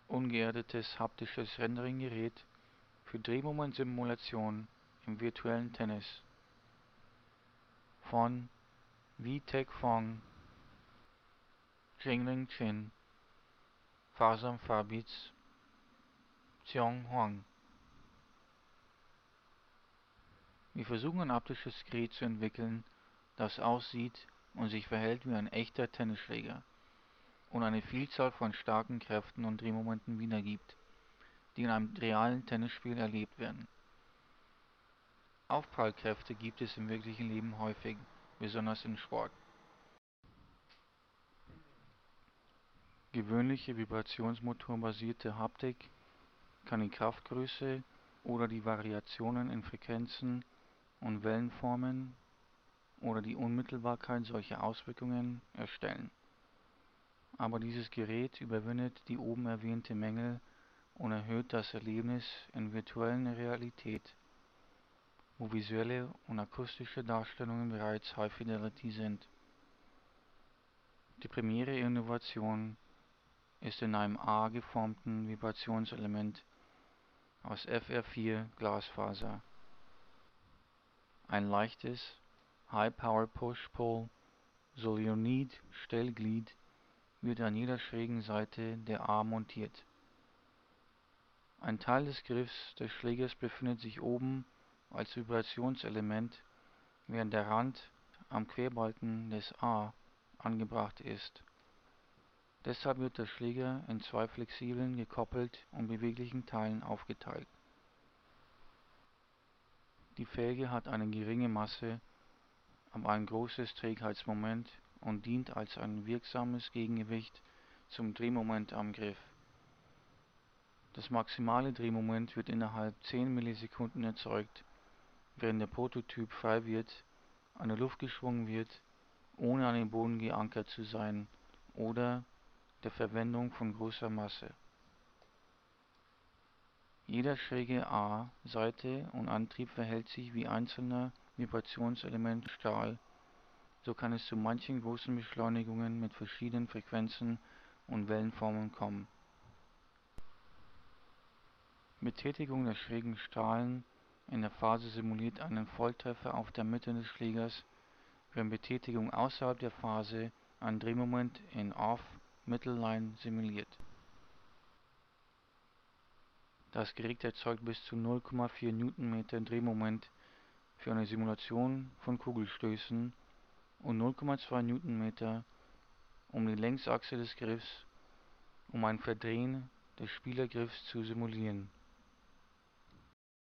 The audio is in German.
ungeerdetes haptisches Rendering-Gerät für Drehmoment-Simulation im virtuellen Tennis von Vitek Phong, Jingling Chin, Fasam Fabitz, Xiong Huang. Wir versuchen ein haptisches Gerät zu entwickeln, das aussieht und sich verhält wie ein echter Tennisschläger und eine Vielzahl von starken Kräften und Drehmomenten wiedergibt, die in einem realen Tennisspiel erlebt werden. Aufprallkräfte gibt es im wirklichen Leben häufig, besonders im Sport. Gewöhnliche vibrationsmotorbasierte Haptik kann die Kraftgröße oder die Variationen in Frequenzen und Wellenformen oder die Unmittelbarkeit solcher Auswirkungen erstellen. Aber dieses Gerät überwindet die oben erwähnte Mängel und erhöht das Erlebnis in virtuellen Realität, wo visuelle und akustische Darstellungen bereits High Fidelity sind. Die primäre Innovation ist in einem A geformten Vibrationselement aus FR4 Glasfaser. Ein leichtes High Power Push-Pull Solenoid-Stellglied wird an jeder schrägen Seite der A montiert. Ein Teil des Griffs des Schlägers befindet sich oben als Vibrationselement, während der Rand am Querbalken des A angebracht ist. Deshalb wird der Schläger in zwei flexiblen, gekoppelt und beweglichen Teilen aufgeteilt. Die Felge hat eine geringe Masse, aber ein großes Trägheitsmoment und dient als ein wirksames Gegengewicht zum Drehmoment am Griff. Das maximale Drehmoment wird innerhalb 10 Millisekunden erzeugt, während der Prototyp frei wird, an der Luft geschwungen wird, ohne an den Boden geankert zu sein oder der Verwendung von großer Masse. Jeder schräge A, Seite und Antrieb verhält sich wie einzelner Vibrationselement Stahl, so kann es zu manchen großen Beschleunigungen mit verschiedenen Frequenzen und Wellenformen kommen. Betätigung der schrägen Strahlen in der Phase simuliert einen Volltreffer auf der Mitte des Schlägers, während Betätigung außerhalb der Phase ein Drehmoment in Off-Mittelline simuliert. Das Gerät erzeugt bis zu 0,4 Newtonmeter Drehmoment für eine Simulation von Kugelstößen und 0,2 Newtonmeter um die Längsachse des Griffs, um ein Verdrehen des Spielergriffs zu simulieren.